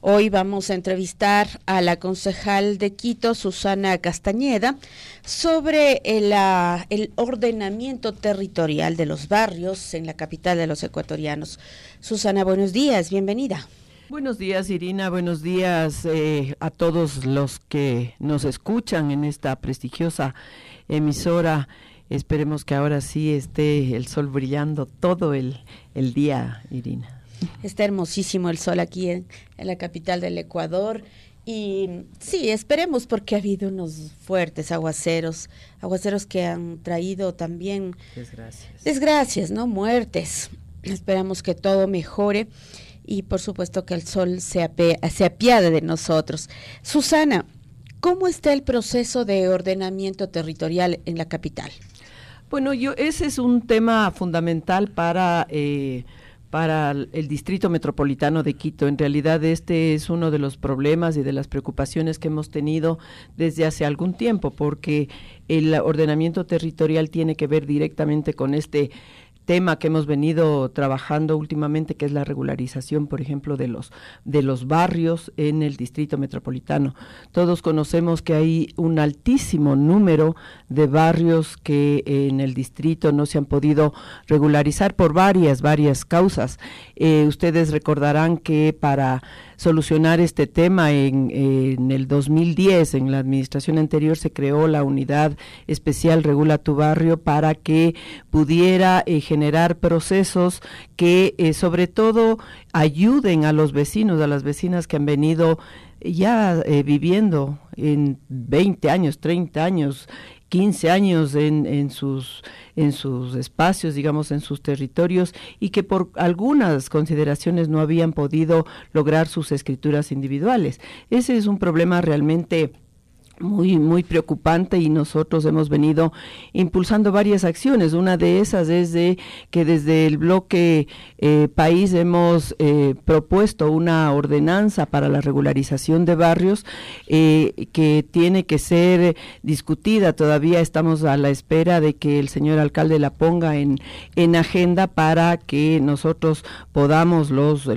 Hoy vamos a entrevistar a la concejal de Quito, Susana Castañeda, sobre el ordenamiento territorial de los barrios en la capital de los ecuatorianos. Susana, buenos días, bienvenida. Buenos días, Irina, buenos días a todos los que nos escuchan en esta prestigiosa emisora. Esperemos que ahora sí esté el sol brillando todo el día, Irina. Está hermosísimo el sol aquí en la capital del Ecuador y sí, esperemos, porque ha habido unos fuertes aguaceros que han traído también desgracias, ¿no? Muertes. Esperamos que todo mejore y por supuesto que el sol se apiade de nosotros. Susana, ¿cómo está el proceso de ordenamiento territorial en la capital? Bueno, ese es un tema fundamental para el Distrito Metropolitano de Quito. En realidad este es uno de los problemas y de las preocupaciones que hemos tenido desde hace algún tiempo, porque el ordenamiento territorial tiene que ver directamente con este tema que hemos venido trabajando últimamente, que es la regularización, por ejemplo, de los barrios en el Distrito Metropolitano. Todos conocemos que hay un altísimo número de barrios que en el distrito no se han podido regularizar por varias causas. Ustedes recordarán que para solucionar este tema en el 2010, en la administración anterior, se creó la unidad especial Regula tu Barrio para que pudiera generar procesos que sobre todo ayuden a los vecinos, a las vecinas que han venido ya viviendo en 20 años, 30 años, 15 años en sus espacios, digamos, en sus territorios, y que por algunas consideraciones no habían podido lograr sus escrituras individuales. Ese es un problema realmente muy preocupante y nosotros hemos venido impulsando varias acciones. Una de esas es que desde el bloque país hemos propuesto una ordenanza para la regularización de barrios que tiene que ser discutida. Todavía estamos a la espera de que el señor alcalde la ponga en agenda para que nosotros podamos,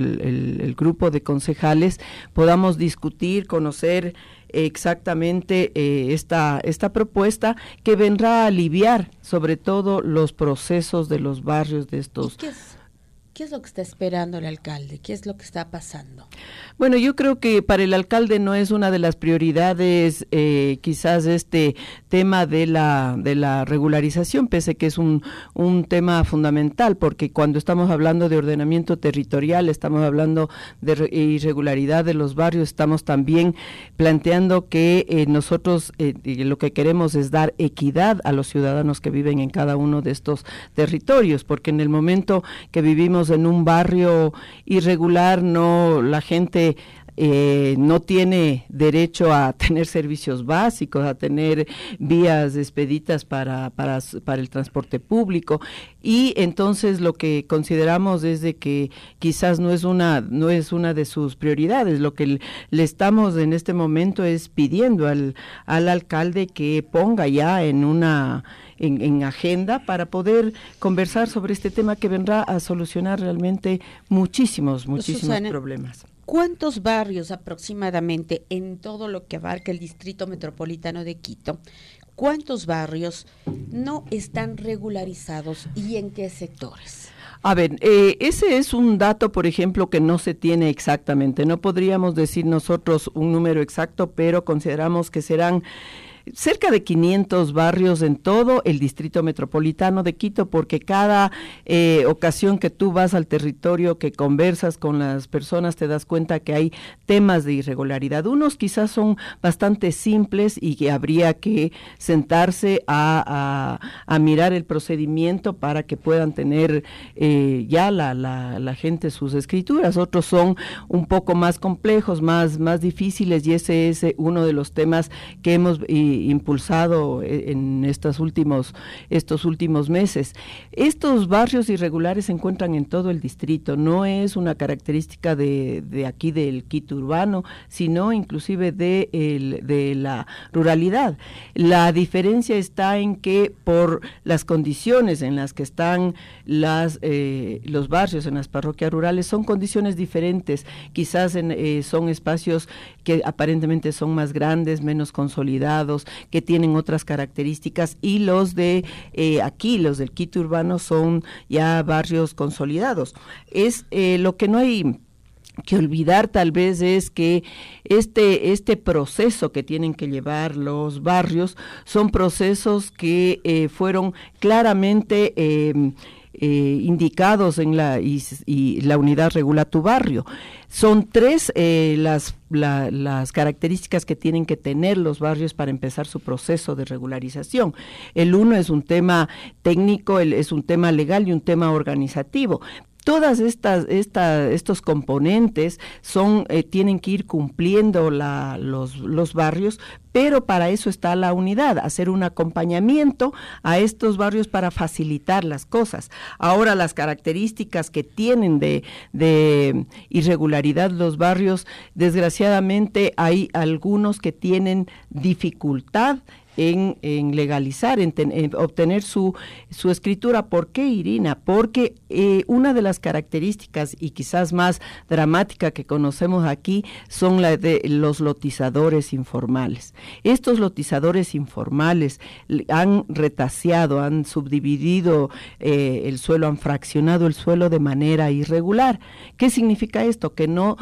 el grupo de concejales, podamos discutir, conocer exactamente esta propuesta que vendrá a aliviar sobre todo los procesos de los barrios de estos. ¿Qué es lo que está esperando el alcalde? ¿Qué es lo que está pasando? Bueno, yo creo que para el alcalde no es una de las prioridades quizás este tema de la regularización, pese que es un tema fundamental, porque cuando estamos hablando de ordenamiento territorial, estamos hablando de irregularidad de los barrios, estamos también planteando que nosotros lo que queremos es dar equidad a los ciudadanos que viven en cada uno de estos territorios, porque en el momento que vivimos en un barrio irregular, la gente no tiene derecho a tener servicios básicos, a tener vías expeditas para el transporte público, y entonces lo que consideramos es de que quizás no es una de sus prioridades. Lo que le estamos en este momento es pidiendo al alcalde que ponga ya en agenda para poder conversar sobre este tema que vendrá a solucionar realmente muchísimos Susana, problemas. ¿Cuántos barrios aproximadamente en todo lo que abarca el Distrito Metropolitano de Quito? ¿Cuántos barrios no están regularizados y en qué sectores? A ver, ese es un dato, por ejemplo, que no se tiene exactamente. No podríamos decir nosotros un número exacto, pero consideramos que serán cerca de 500 barrios en todo el Distrito Metropolitano de Quito, porque cada ocasión que tú vas al territorio, que conversas con las personas, te das cuenta que hay temas de irregularidad. Unos quizás son bastante simples y que habría que sentarse a mirar el procedimiento para que puedan tener ya la gente sus escrituras. Otros son un poco más complejos, más difíciles, y ese es uno de los temas que hemos impulsado en estos últimos meses. Estos barrios irregulares se encuentran en todo el distrito, no es una característica de aquí del Quito urbano, sino inclusive de la ruralidad. La diferencia está en que por las condiciones en las que están los barrios en las parroquias rurales son condiciones diferentes, quizás son espacios que aparentemente son más grandes, menos consolidados, que tienen otras características, y los de aquí, los del Quito urbano, son ya barrios consolidados. Es lo que no hay que olvidar tal vez es que este proceso que tienen que llevar los barrios son procesos que fueron claramente indicados en y la unidad regula tu barrio. Son 3 las características que tienen que tener los barrios para empezar su proceso de regularización. El 1 es un tema técnico, es un tema legal y un tema organizativo. Todas estos componentes tienen que ir cumpliendo los barrios, pero para eso está la unidad, hacer un acompañamiento a estos barrios para facilitar las cosas. Ahora, las características que tienen de irregularidad los barrios, desgraciadamente hay algunos que tienen dificultad en legalizar, en obtener su escritura. ¿Por qué, Irina? Porque una de las características, y quizás más dramática que conocemos aquí, son la de los lotizadores informales. Estos lotizadores informales han retaseado, han subdividido el suelo, han fraccionado el suelo de manera irregular. ¿Qué significa esto? Que no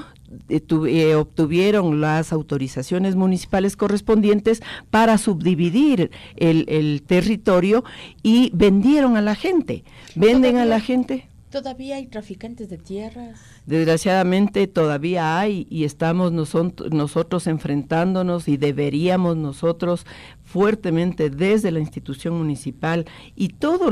obtuvieron las autorizaciones municipales correspondientes para subdividir el territorio y vendieron a la gente. Venden a la gente. ¿Todavía hay traficantes de tierras? Desgraciadamente todavía hay, y estamos nosotros enfrentándonos, y deberíamos nosotros fuertemente desde la institución municipal y todos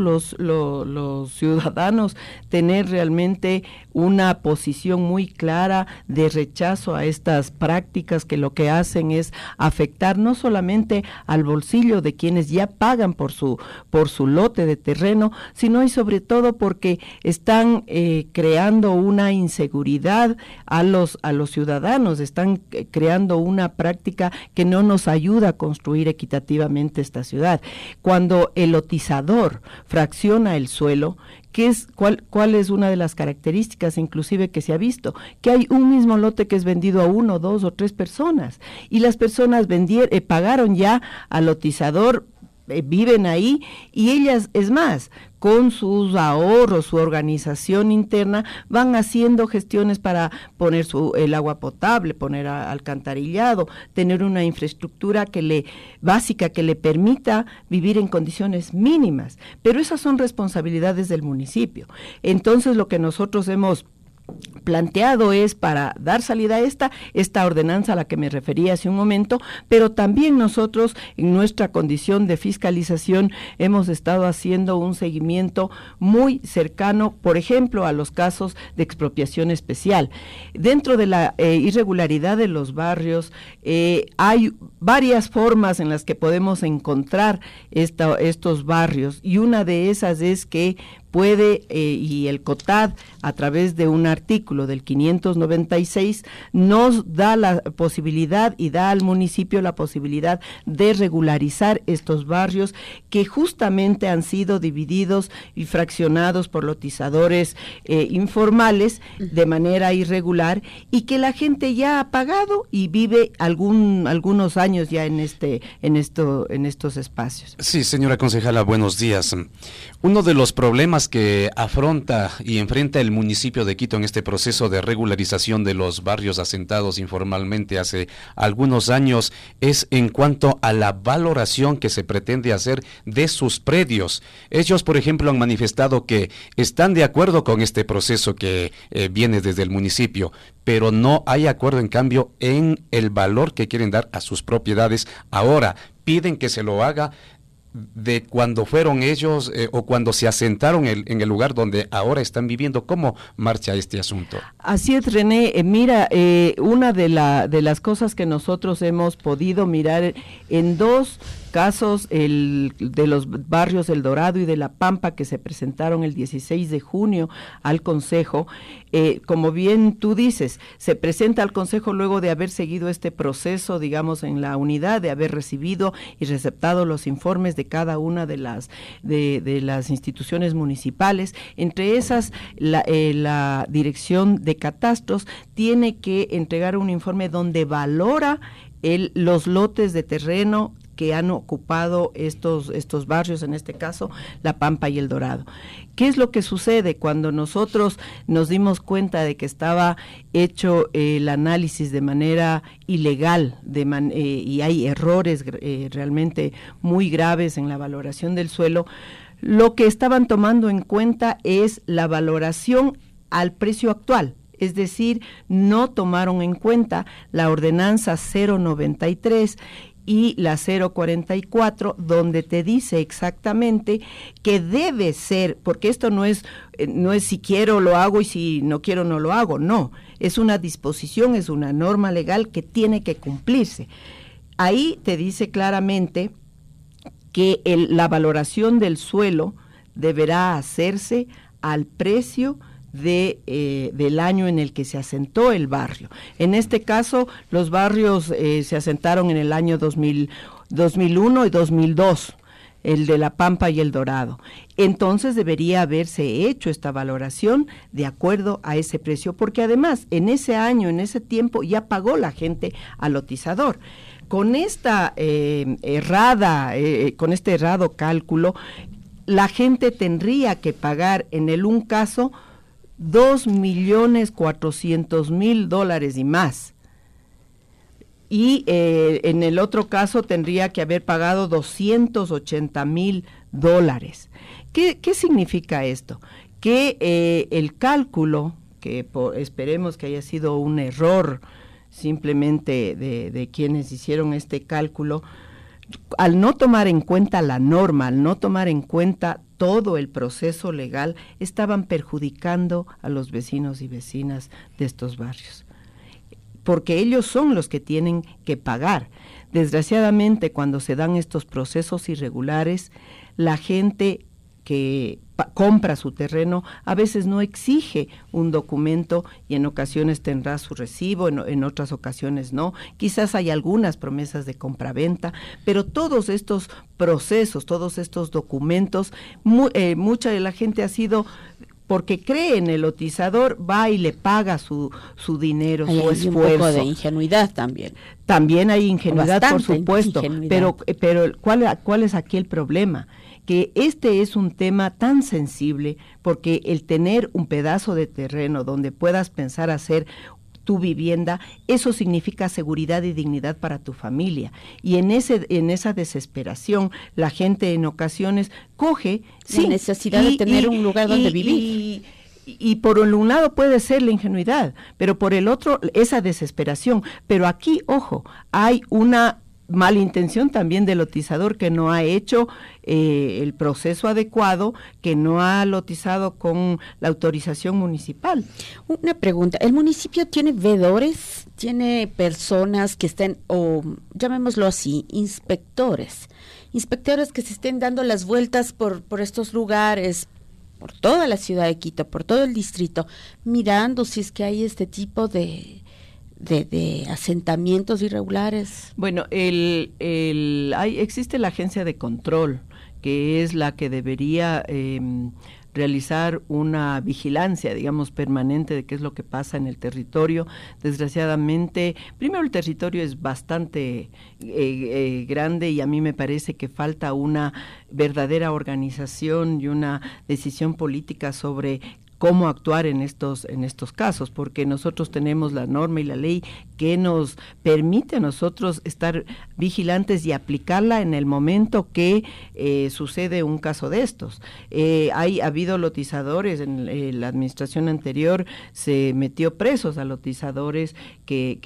los ciudadanos tener realmente una posición muy clara de rechazo a estas prácticas que lo que hacen es afectar no solamente al bolsillo de quienes ya pagan por su lote de terreno, sino y sobre todo porque están creando una inseguridad a los ciudadanos, están creando una práctica que no nos ayuda a construir equitativamente esta ciudad. Cuando el lotizador fracciona el suelo, ¿cuál es una de las características inclusive que se ha visto? Que hay un mismo lote que es vendido a 1, 2 o 3 personas, y las personas pagaron ya al lotizador, viven ahí, y ellas, es más, con sus ahorros, su organización interna, van haciendo gestiones para poner el agua potable, poner alcantarillado, tener una infraestructura básica que le permita vivir en condiciones mínimas, pero esas son responsabilidades del municipio. Entonces, lo que nosotros hemos planteado es, para dar salida a esta ordenanza a la que me refería hace un momento, pero también nosotros en nuestra condición de fiscalización hemos estado haciendo un seguimiento muy cercano, por ejemplo, a los casos de expropiación especial. Dentro de la irregularidad de los barrios hay varias formas en las que podemos encontrar estos barrios, y una de esas es que puede, y el COTAD, a través de un artículo del 596, nos da la posibilidad y da al municipio la posibilidad de regularizar estos barrios que justamente han sido divididos y fraccionados por lotizadores informales de manera irregular, y que la gente ya ha pagado y vive algunos años ya en estos espacios. Sí, señora concejala, buenos días. Uno de los problemas que afronta y enfrenta el municipio de Quito en este proceso de regularización de los barrios asentados informalmente hace algunos años es en cuanto a la valoración que se pretende hacer de sus predios. Ellos, por ejemplo, han manifestado que están de acuerdo con este proceso que viene desde el municipio, pero no hay acuerdo, en cambio, en el valor que quieren dar a sus propiedades. Ahora piden que se lo haga de cuando fueron ellos o cuando se asentaron en el lugar donde ahora están viviendo? ¿Cómo marcha este asunto? Así es, René. Mira, una de las cosas que nosotros hemos podido mirar en dos casos, el de los barrios El Dorado y de La Pampa, que se presentaron el 16 de junio al Consejo, como bien tú dices, se presenta al Consejo luego de haber seguido este proceso, digamos, en la unidad, de haber recibido y receptado los informes de cada una de las instituciones municipales. Entre esas, la Dirección de Catastros tiene que entregar un informe donde valora los lotes de terreno que han ocupado estos barrios, en este caso La Pampa y El Dorado. ¿Qué es lo que sucede cuando nosotros nos dimos cuenta de que estaba hecho el análisis de manera ilegal y hay errores realmente muy graves en la valoración del suelo? Lo que estaban tomando en cuenta es la valoración al precio actual. Es decir, no tomaron en cuenta la ordenanza 093 y la 044, donde te dice exactamente que debe ser, porque esto no es si quiero lo hago y si no quiero no lo hago, no, es una disposición, es una norma legal que tiene que cumplirse. Ahí te dice claramente que la valoración del suelo deberá hacerse al precio del año en el que se asentó el barrio. En este caso, los barrios se asentaron en el año 2001 y 2002, el de La Pampa y El Dorado. Entonces debería haberse hecho esta valoración de acuerdo a ese precio, porque además en ese año, en ese tiempo, ya pagó la gente al lotizador. Con esta con este errado cálculo, la gente tendría que pagar en un caso $2.400.000 y más. Y en el otro caso tendría que haber pagado $280.000. ¿Qué significa esto? Que el cálculo, que esperemos que haya sido un error simplemente de quienes hicieron este cálculo, al no tomar en cuenta la norma, al no tomar en cuenta todo el proceso legal, estaban perjudicando a los vecinos y vecinas de estos barrios, porque ellos son los que tienen que pagar. Desgraciadamente, cuando se dan estos procesos irregulares, la gente que compra su terreno a veces no exige un documento y en ocasiones tendrá su recibo, en otras ocasiones no. Quizás hay algunas promesas de compraventa, pero todos estos procesos, todos estos documentos, mucha de la gente ha sido porque cree en el lotizador, va y le paga su dinero, su esfuerzo. Hay un poco de ingenuidad también. También hay ingenuidad, por supuesto, ingenuidad. pero ¿cuál es aquí el problema? Que este es un tema tan sensible, porque el tener un pedazo de terreno donde puedas pensar hacer tu vivienda, eso significa seguridad y dignidad para tu familia. Y en esa desesperación, la gente en ocasiones coge la necesidad de tener un lugar donde vivir. Y por un lado puede ser la ingenuidad, pero por el otro esa desesperación. Pero aquí, ojo, hay una malintención también del lotizador que no ha hecho el proceso adecuado, que no ha lotizado con la autorización municipal. Una pregunta, ¿el municipio tiene veedores? ¿Tiene personas que estén, o llamémoslo así, inspectores que se estén dando las vueltas por estos lugares, por toda la ciudad de Quito, por todo el distrito, mirando si es que hay este tipo de asentamientos irregulares? Bueno, existe la agencia de control, que es la que debería realizar una vigilancia, digamos, permanente de qué es lo que pasa en el territorio. Desgraciadamente, primero el territorio es bastante grande y a mí me parece que falta una verdadera organización y una decisión política sobre cómo actuar en estos casos, porque nosotros tenemos la norma y la ley que nos permite a nosotros estar vigilantes y aplicarla en el momento que sucede un caso de estos. Ha habido lotizadores, en la administración anterior se metió presos a lotizadores que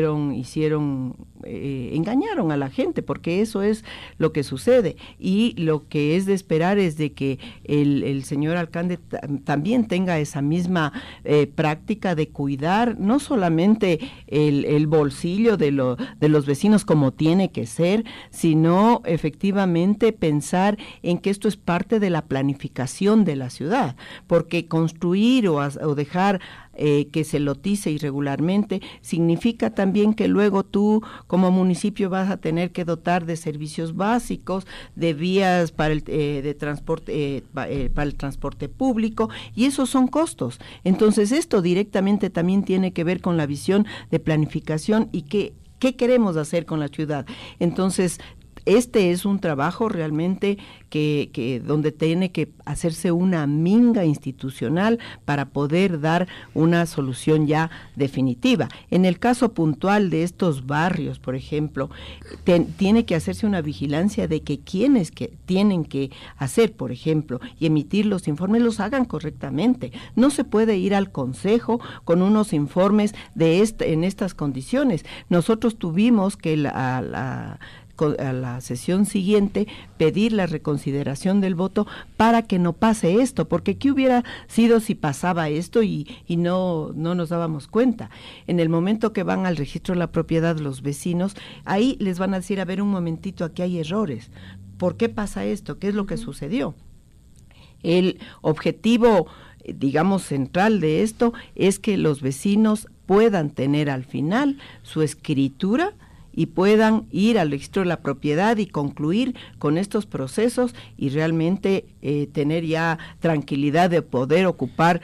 engañaron a la gente, porque eso es lo que sucede, y lo que es de esperar es de que el señor alcalde también tenga esa misma práctica de cuidar no solamente el bolsillo de los vecinos como tiene que ser, sino efectivamente pensar en que esto es parte de la planificación de la ciudad, porque construir o dejar que se lotice irregularmente significa también que luego tú como municipio vas a tener que dotar de servicios básicos, de vías para el transporte público, y esos son costos. Entonces esto directamente también tiene que ver con la visión de planificación y qué queremos hacer con la ciudad. Entonces este es un trabajo realmente que donde tiene que hacerse una minga institucional para poder dar una solución ya definitiva. En el caso puntual de estos barrios, por ejemplo, tiene que hacerse una vigilancia de que quienes que tienen que hacer, por ejemplo, y emitir los informes, los hagan correctamente. No se puede ir al consejo con unos informes en estas condiciones. Nosotros tuvimos que a la sesión siguiente pedir la reconsideración del voto para que no pase esto, porque ¿qué hubiera sido si pasaba esto y no nos dábamos cuenta? En el momento que van al registro de la propiedad los vecinos, ahí les van a decir, a ver, un momentito, aquí hay errores. ¿Por qué pasa esto? ¿Qué es lo que sucedió? El objetivo, digamos, central de esto es que los vecinos puedan tener al final su escritura y puedan ir al registro de la propiedad y concluir con estos procesos y realmente tener ya tranquilidad de poder ocupar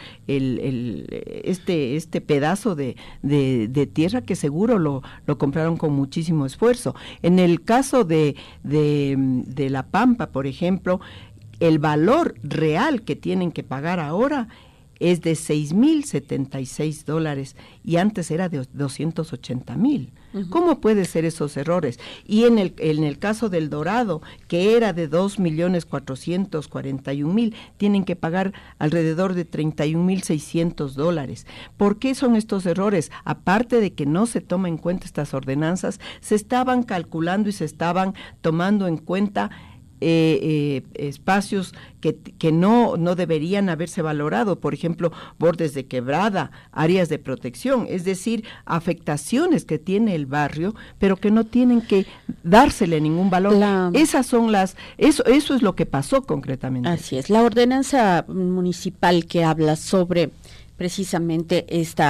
este pedazo de tierra que seguro lo compraron con muchísimo esfuerzo. En el caso de La Pampa, por ejemplo, el valor real que tienen que pagar ahora es de $6,076 y antes era de $280,000. Uh-huh. ¿Cómo puede ser esos errores? Y en el caso del Dorado, que era de $2,441,000, tienen que pagar alrededor de $31,600. ¿Por qué son estos errores? Aparte de que no se toma en cuenta estas ordenanzas, se estaban calculando y se estaban tomando en cuenta espacios que no deberían haberse valorado, por ejemplo, bordes de quebrada, áreas de protección, es decir, afectaciones que tiene el barrio, pero que no tienen que dársele ningún valor. Esas son eso es lo que pasó concretamente. Así es, la ordenanza municipal que habla sobre precisamente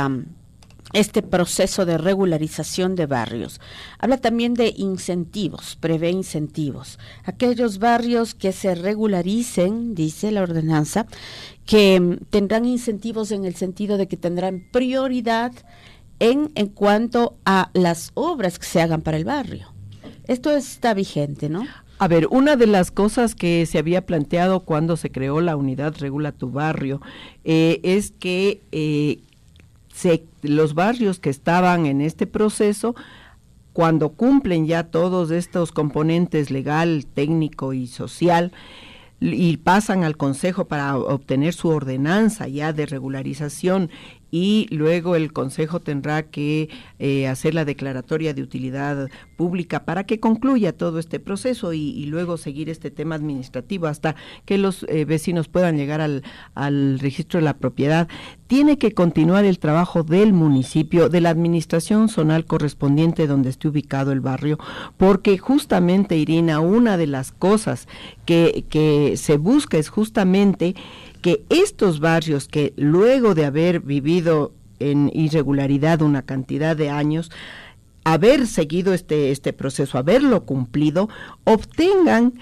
este proceso de regularización de barrios. Habla también de incentivos, prevé incentivos. Aquellos barrios que se regularicen, dice la ordenanza, que tendrán incentivos en el sentido de que tendrán prioridad en cuanto a las obras que se hagan para el barrio. Esto está vigente, ¿no? A ver, una de las cosas que se había planteado cuando se creó la unidad Regula tu Barrio es que los barrios que estaban en este proceso, cuando cumplen ya todos estos componentes legal, técnico y social, y pasan al consejo para obtener su ordenanza ya de regularización, y luego el consejo tendrá que hacer la declaratoria de utilidad pública para que concluya todo este proceso y luego seguir este tema administrativo hasta que los vecinos puedan llegar al registro de la propiedad. Tiene que continuar el trabajo del municipio, de la administración zonal correspondiente donde esté ubicado el barrio, porque justamente, Irina, una de las cosas que se busca es justamente que estos barrios que luego de haber vivido en irregularidad una cantidad de años, haber seguido este proceso, haberlo cumplido, obtengan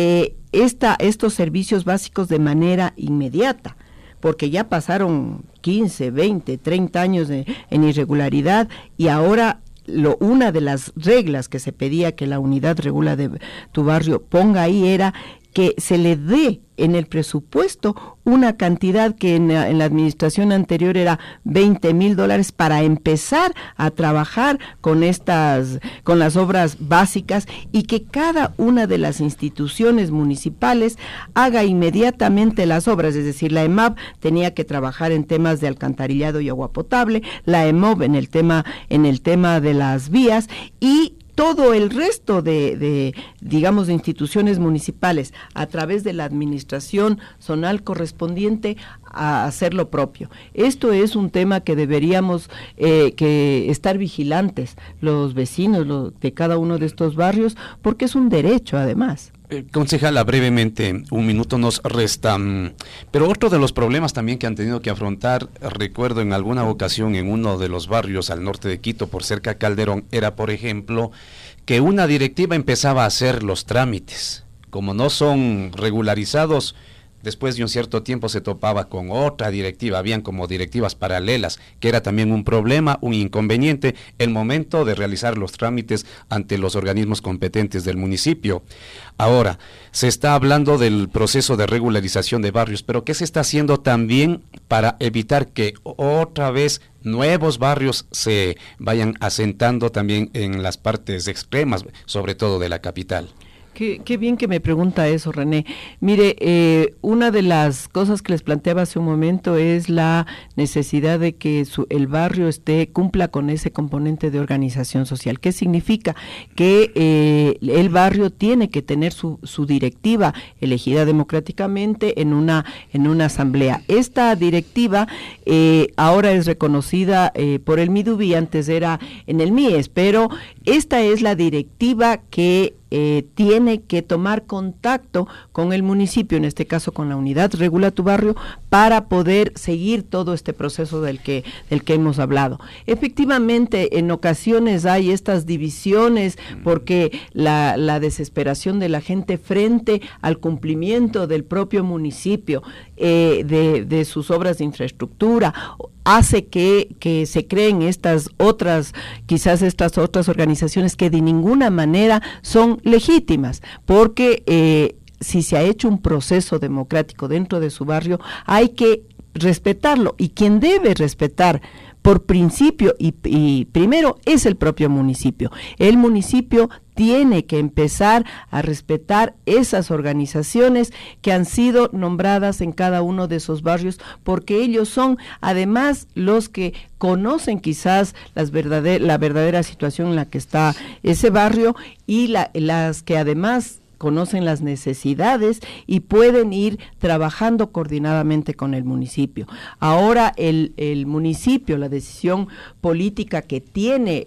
estos servicios básicos de manera inmediata, porque ya pasaron 15, 20, 30 años en irregularidad y ahora una de las reglas que se pedía que la unidad Regula de tu Barrio ponga ahí era que se le dé en el presupuesto una cantidad que en la administración anterior era $20,000 para empezar a trabajar con las obras básicas, y que cada una de las instituciones municipales haga inmediatamente las obras. Es decir, la EMAP tenía que trabajar en temas de alcantarillado y agua potable, la EMOB en el tema de las vías, y todo el resto de instituciones municipales, a través de la administración zonal correspondiente, a hacer lo propio. Esto es un tema que deberíamos que estar vigilantes los vecinos de cada uno de estos barrios, porque es un derecho además. Concejala, brevemente, un minuto nos resta, pero otro de los problemas también que han tenido que afrontar, recuerdo en alguna ocasión en uno de los barrios al norte de Quito, por cerca a Calderón, era, por ejemplo, que una directiva empezaba a hacer los trámites. Como no son regularizados, después de un cierto tiempo se topaba con otra directiva, habían como directivas paralelas, que era también un problema, un inconveniente, el momento de realizar los trámites ante los organismos competentes del municipio. Ahora, se está hablando del proceso de regularización de barrios, pero ¿qué se está haciendo también para evitar que otra vez nuevos barrios se vayan asentando también en las partes extremas, sobre todo de la capital? Qué bien que me pregunta eso, René. Mire, una de las cosas que les planteaba hace un momento es la necesidad de que el barrio cumpla con ese componente de organización social. ¿Qué significa? Que el barrio tiene que tener su directiva elegida democráticamente en una asamblea. Esta directiva ahora es reconocida por el MIDUBI, antes era en el MIES, pero esta es la directiva que tiene que tomar contacto con el municipio, en este caso con la unidad Regula tu Barrio, para poder seguir todo este proceso del que hemos hablado. Efectivamente, en ocasiones hay estas divisiones porque la desesperación de la gente frente al cumplimiento del propio municipio de sus obras de infraestructura hace que se creen estas otras organizaciones que de ninguna manera son legítimas, porque si se ha hecho un proceso democrático dentro de su barrio, hay que respetarlo, y quien debe respetar por principio y primero es el propio municipio. El municipio tiene que empezar a respetar esas organizaciones que han sido nombradas en cada uno de esos barrios, porque ellos son además los que conocen quizás la verdadera situación en la que está ese barrio, y las que además conocen las necesidades y pueden ir trabajando coordinadamente con el municipio. Ahora el municipio, la decisión política que tiene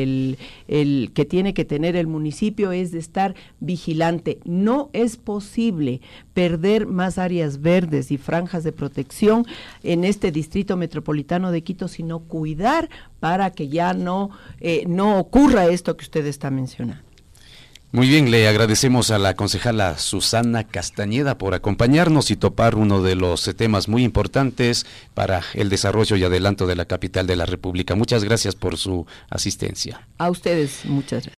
que tiene que tener el municipio es de estar vigilante. No es posible perder más áreas verdes y franjas de protección en este distrito metropolitano de Quito, sino cuidar para que ya no ocurra esto que usted está mencionando. Muy bien, le agradecemos a la concejala Susana Castañeda por acompañarnos y topar uno de los temas muy importantes para el desarrollo y adelanto de la capital de la República. Muchas gracias por su asistencia. A ustedes, muchas gracias.